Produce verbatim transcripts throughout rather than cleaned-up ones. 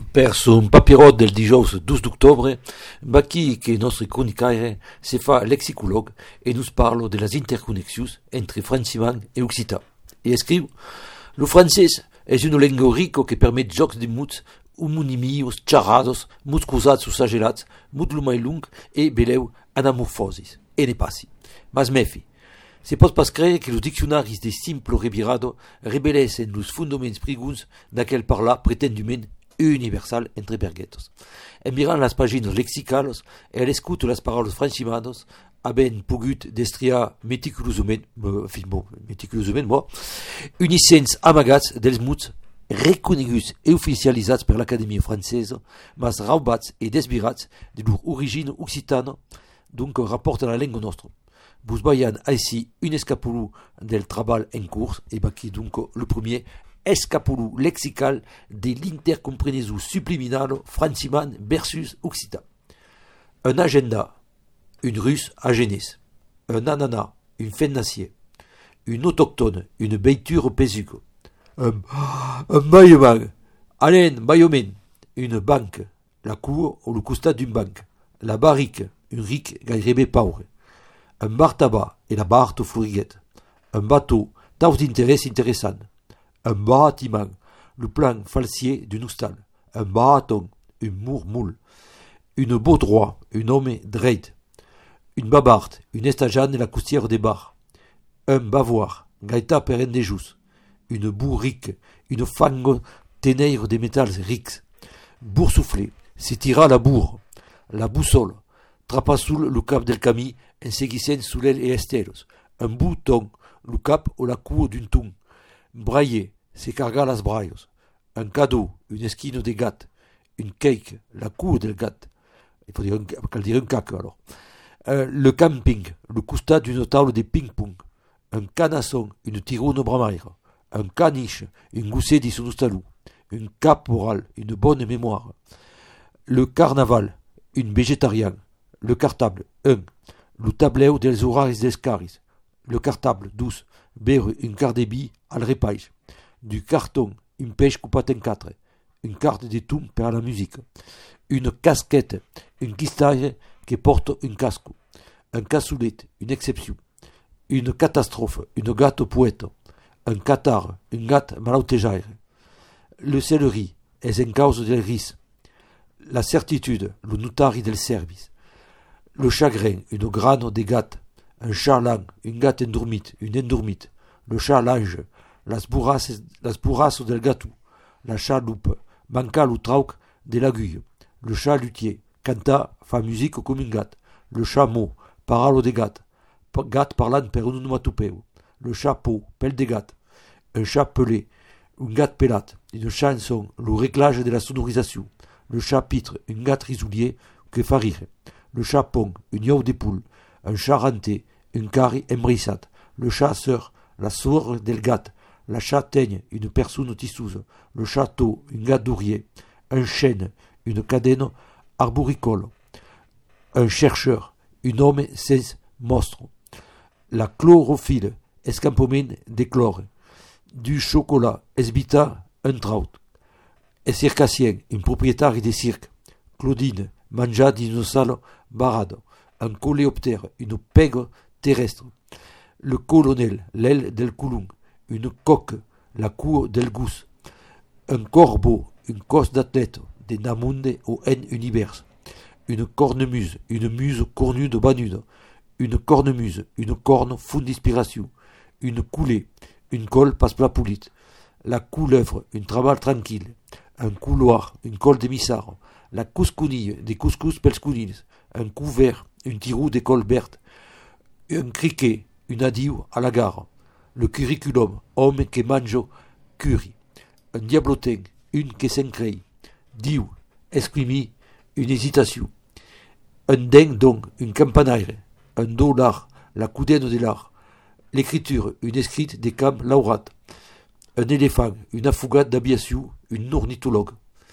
Per son papirot del dijous dous d'octobre, Baki, que nostre cronicaire, se fa lexicolog et nous parle de las interconnexions entre franciman et occitan. Et escriu: lo francès és una lengua rico que permet jocs de mots, homonimios, charados, mots cruzats ou sagelats, mots lo mai lung e beleu anamorfosis. E ne passi. Mas mefi. Se pot pas creure que los diccionaris de simple revirado rebelesen los fundaments priguns d'aquel parla pretendument universal entre berguetos. En mirant las pàgines lexicalos e a l'escoute las paroles francimanos, haben pogut destriar meticulosament, enfin, bon, meticulosament, moi, unicens amagats dels mots reconeguts e oficialitzats per l'Acadèmia francesa, mas raubats e desbirats de leur origine occitana, donc rapport a la lengua nostra. Vos vayan així un escapulú del treball en curs, et aquí donc le premier escapulú lexical de l'intercomprenesu subliminal franciman versus occitan. Un agenda, une russe à Genès, un ananas, une fennacier, une autochtone, une beiture pésuque, un, un maillement, Alain Mayomen, une banque, la cour ou le costat d'une banque, la barrique, une rique gairebé pauvre, un bar tabac et la barre floriguette, un bateau, taus d'intérêt intéressant, un bâtiment, le plan falsier d'une hostal, un bâton, une mourmoule, une baudroie, une homme dreit, une babarde, une estageane et la coustière des bars, un bavoir, gaïta pérenne des jus, une bourrique, une fango ténèbre des métals rics, boursouflé, s'étira la bourre, la boussole, trapassoul le cap del camí, en seguissent sous l'aile et esteros, un bouton, le cap ou la cour d'une toum, brailler, se carga las braios, un cadeau, une esquine des gâtes, une cake, la cour del gâte, il faut dire un, qu'elle dire un cac alors, euh, le camping, le costat d'une table de ping-pong, un canasson, une tirone bramaire, un caniche, une gousset de son ostalou, une caporal, une bonne mémoire, le carnaval, une végétarien, le cartable, un, le tableu dels horaris dels caris, le cartable, douze, beure une carte de billes al repaix, du carton, une pêche coupate en quatre, une carte de toum per la musique, une casquette, une quistaille qui porte un casque, un cassoulet, une exception, une catastrophe, une gâte poète, un catarrhe, une gâte malautejaire, le céleri est en cause del risque, la certitude, le notari del service, le chagrin, une grane des gâtes, un chat lent, une gâte endormite, une endormite, le chat l'ange, las bourrasses, las bourrasses del gâteau, la chaloupe, manca le trauc de l'aiguille, le chat luthier, canta, fa musique comme une gâte, le chameau, paralo de gâte, gâte parlant per un onomatopeu, le chapeau, pelle de gâte, un chat pelé, une gâte pelate, une chanson, le réglage de la sonorisation, le chapitre, une gâte risoulier que fa rire, le chapon, une yau de poule, un chat renté, une cari embrissate, le chasseur, la sourre del gâte, la châtaigne, une personne tissouse, le château, une gâte d'ourier, un chêne, une cadène arboricole, un chercheur, une homme sans monstre, la chlorophylle, escampement des chlores, du chocolat, esbita, un trout, et circassien, une propriétaire des cirques, Claudine, manja d'une salle barade, un coléoptère, une pègre terrestre, le colonel, l'aile del coulon, une coque, la cour del gus, un corbeau, une cosse d'athlète, des namunde au N univers, une cornemuse, une muse cornue de banude, une cornemuse, une corne fond d'inspiration, une coulée, une colle passe-plapoulit, la couleuvre, une travail tranquille, un couloir, une colle d'émissard, la couscounille, des couscous pelscounils, un couvert, une tirou d'école verte, un criquet, une adieu à la gare, le curriculum, homme qui mange curry, un diablotin, une qui s'encreille, dieu, esprimi, une hésitation, un ding dong, une campanaire, un dollar, la coudaine de l'art, l'écriture, une escrite des camps laurat, un éléphant, une affougade d'aviation, une ornithologue,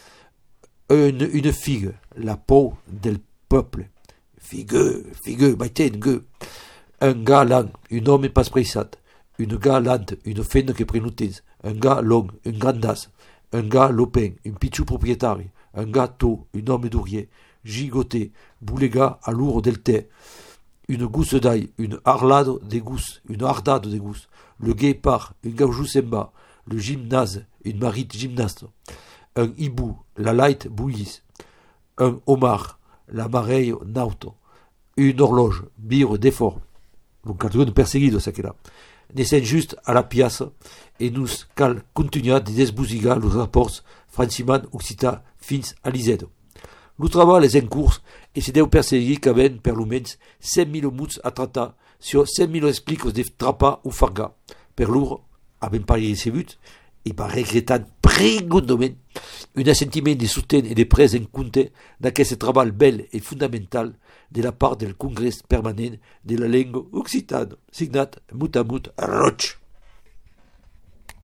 une, une figue, la peau del peuple, figue, figue, baiten, gueux, un gars lent, une homme pas pressat, une gars lente, une fenne que prenotez, un gars long, une grandasse, un gars lopin, un pichou propriétaire, un gâteau, un homme d'ourier, gigoté, boulega à lourd del thé, une gousse d'ail, une harlade des gousses, une hardade des gousses, le guépard, une gaujousemba, le gymnase, une marite gymnaste, un hibou, la light bouillis, un homard, la mareille nauto, une horloge, bire d'effort. Donc, un perseguido, ça qui est là. Nesen juste à la pièce, et nous cal continuar de desbusigar los rapports franciman occita fins a l'isedo. Nous travaillons les en cours, et se deu perseguir qu'aven per lumens cinq mille muts a tratar sur cinq mille explicos de trapa ou farga. Per l'our, aven pari recebut, et par regretant pregundomen, un assentiment de soutien et de pres en compte d'aquest treball bel et fondamental de la part del Congrés permanent de la langue occitane, signat Mutamut Roig.